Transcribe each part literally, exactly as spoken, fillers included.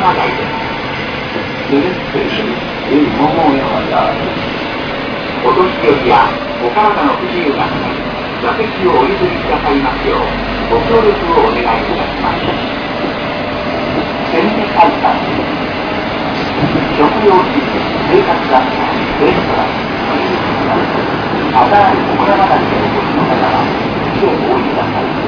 山台です。This station is Momoyama Dai. お年寄りやお体の不自由な方に座席をお譲りくださいますようご協力をお願いいたします。展示会館、食用品、生活雑貨、レストラン、ミュージックなど、新しい小山台でお越しの方は次へお降りください。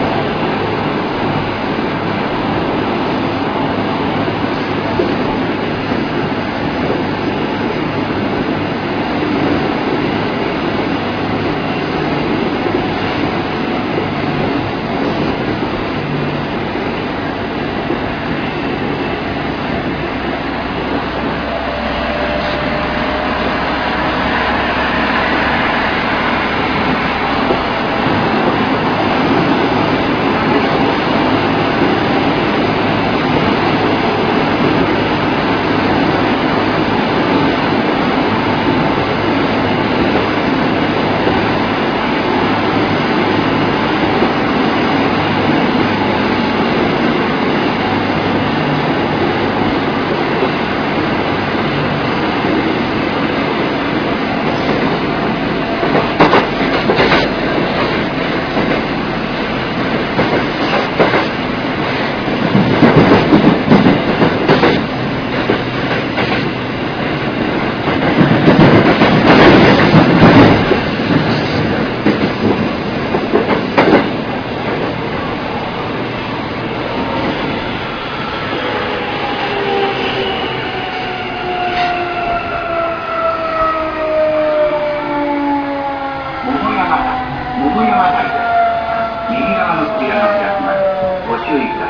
桃山台です。右側の扉が開きます。ご注意ください。